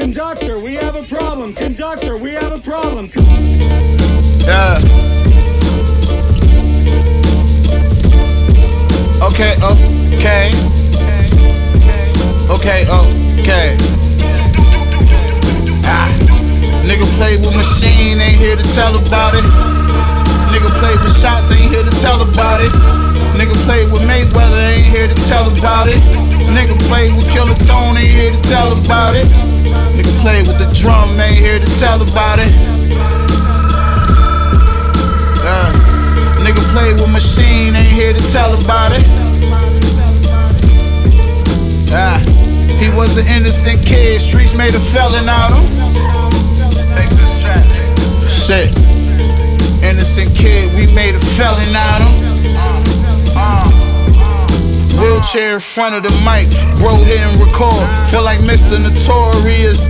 Conductor, we have a problem. Conductor, we have a problem. Yeah. Okay. Nigga play with machine, ain't here to tell about it. Nigga play with shots, ain't here to tell about it. Nigga play with Mayweather, ain't here to tell about it. Nigga play with Killer Tone, ain't here to tell about it. Nigga play with the drum, ain't here to tell about it. Nigga play with machine, ain't here to tell about it. He was an innocent kid, streets made a felon out of him. Shit, innocent kid, we made a felon out of him. Wheelchair in front of the mic, bro, hit and record. Feel like Mr. Notorious.